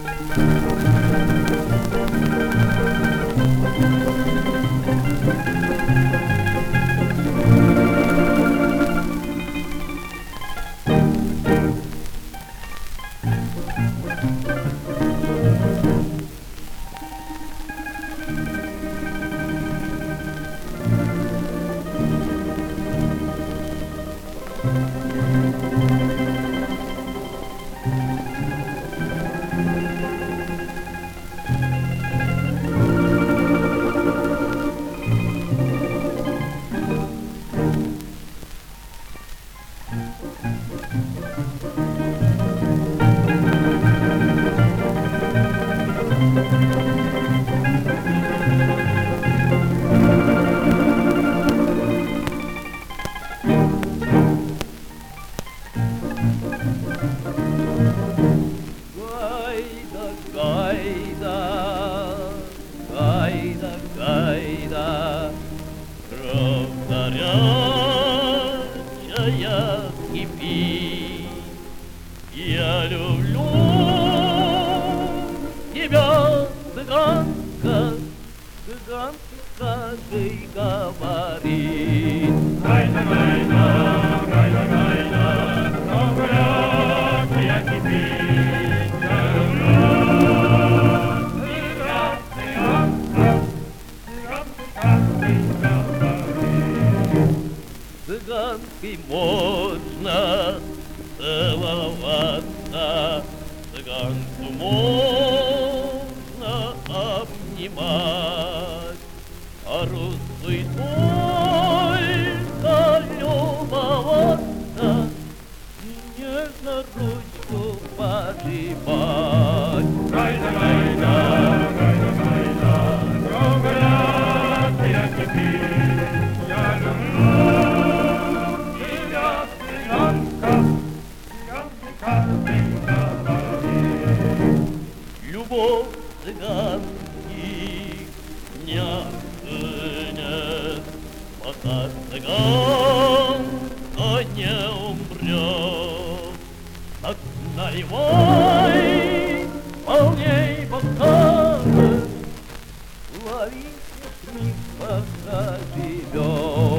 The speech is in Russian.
Гайда, кровь горячая кипит. Я люблю тебя, цыганка, цыганка, каждый говорит. Гайда, гайда, гайда, гайда, кровь горячая кипит. Я люблю тебя, цыганка, каждый говорит. Цыганкой можно целоваться, цыганку можно обнимать, а русской только любоваться и нежно ручку пожимать. Гайда, гайда, гайда, гайда, кровь горячая кипит. Я люблю тебя, цыганка, каждый говорит. Любовь цыганки не остынет, пока цыганка не умрет. Так наливай полней бокалы, лови смех, пока живет.